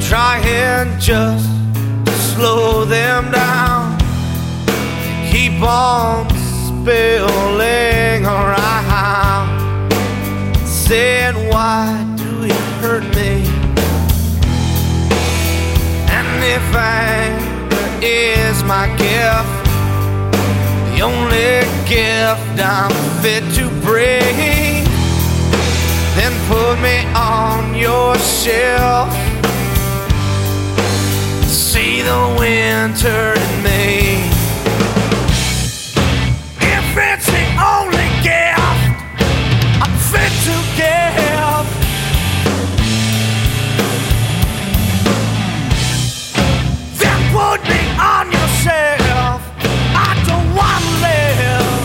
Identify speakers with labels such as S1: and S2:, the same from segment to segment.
S1: trying just to slow them down, keep on spilling around, saying, why do you hurt me? And if anger is my gift, the only gift I'm fit to bring, then put me on your shelf. See the winter in me. If it's the only gift I'm fit to give, then put me on your shelf. I don't want to live.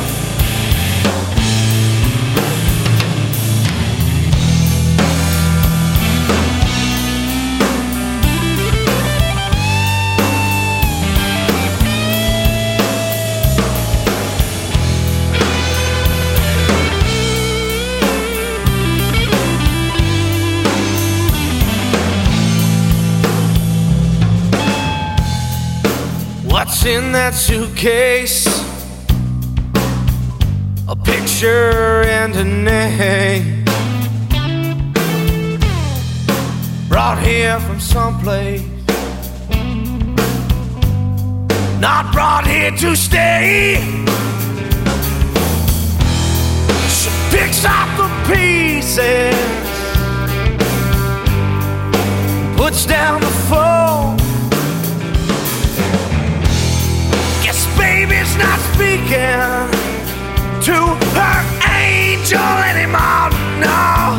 S1: What's in that suitcase? A picture and a name, brought here from someplace, not brought here to stay. She picks up the pieces, puts down the phone. Baby's not speaking to her angel anymore, no.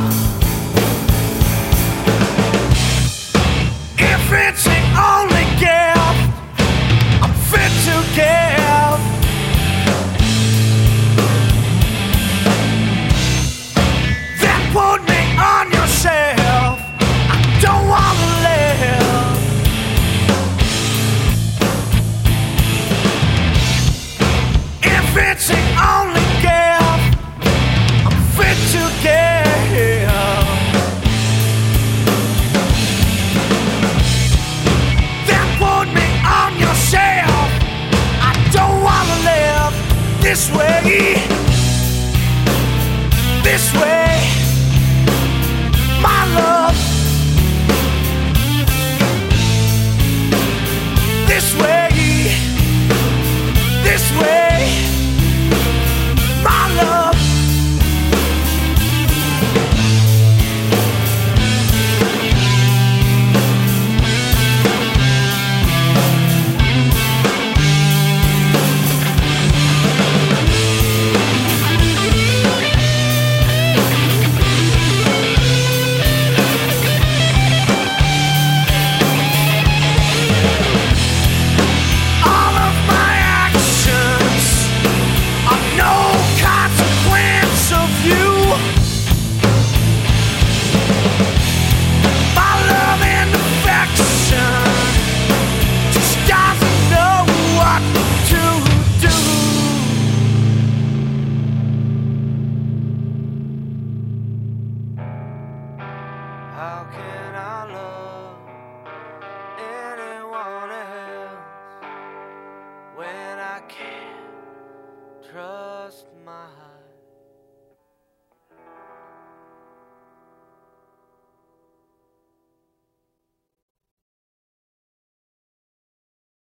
S1: If it's the only gift I'm fit to give, then put me on your shelf. I don't want to live. It's the only gift I'm fit to give, then put me on your shelf. I don't wanna live this way.